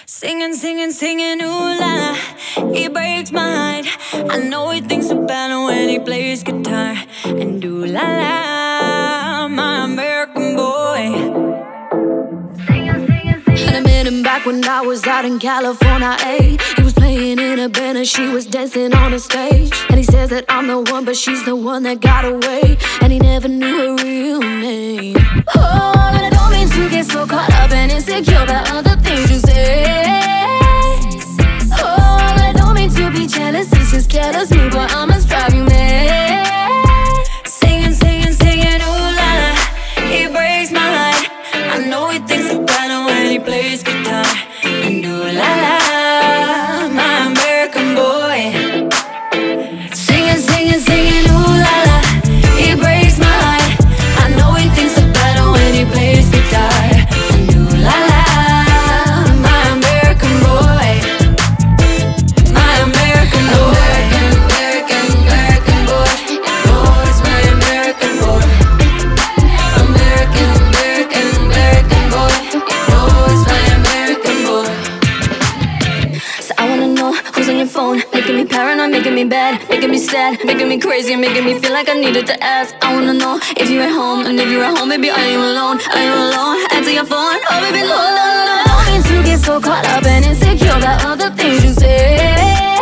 Singing, singing, singing, ooh la la, he breaks my heart. I know he thinks about it when he plays guitar. And ooh la la, my American boy. And I met him back when I was out in California, ayy. He was playing in a band and she was dancing on a stage. And he says that I'm the one, but she's the one that got away. And he never knew her real name. Oh, but I don't mean to get so caught up and insecure about all the things you say. Oh, but I don't mean to be jealous, it's just jealous me, but I must drive you mad. Singing, singing, singing, ooh la la, he breaks my heart. I know he thinks about it when he plays guitar. And ooh la la, my American boy. Singing, singing, singing, ooh la la, he breaks my heart. I know he thinks about it when he plays guitar. And ooh la la, my American boy. My American boy. American, American boy. Oh, it's my American boy. American, American, American boy. Oh, it's my American boy. So I wanna know who's on your phone, making me paranoid, making me bad, making me sad, making me crazy, and making me feel like I needed to ask. I wanna know if you're at home, and if you're at home, baby, are you alone? Are you alone? Answer your phone. Oh, baby, hold on. I don't mean to get so caught up and insecure about all the things you say.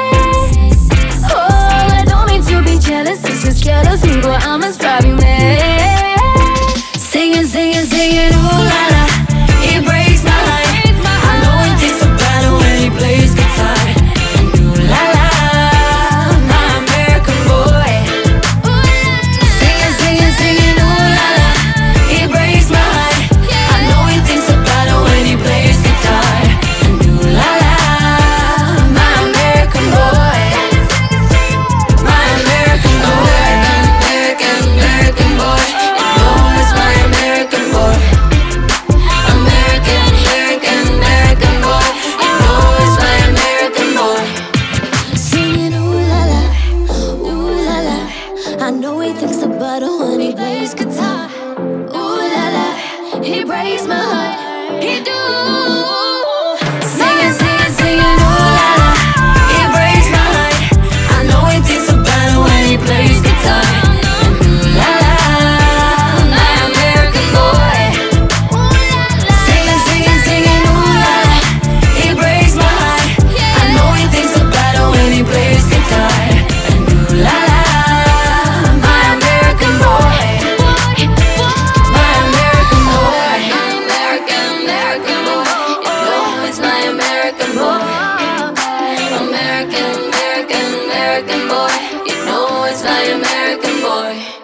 Oh, I don't mean to be jealous, it's just jealousy, but I must drive you mad. Singing, singing, singing, ooh la la, he breaks my heart. I know he thinks about it when he plays guitar. And ooh la la, my American boy. Singing, singing, singing, ooh la la, he breaks my heart. I know he thinks about it when he plays guitar. And ooh la la, my American boy. My American boy. American, American boy. You know it's my American boy. American, American, American boy. You know it's my American boy. Singing ooh la la, ooh la la. I know he thinks about it when he plays guitar. Ooh la la, he breaks my heart. He do. Singing, singing, singing, ooh la la, he breaks my heart. I know he thinks about it when he plays guitar. And ooh la la, my American boy. Singing, singing, singing, ooh la la, he breaks my heart. I know he thinks about it when he plays guitar. And ooh la la, my American boy. My American boy. American, American boy. You know it's my American boy. American, American, American boy. You know it's my American boy.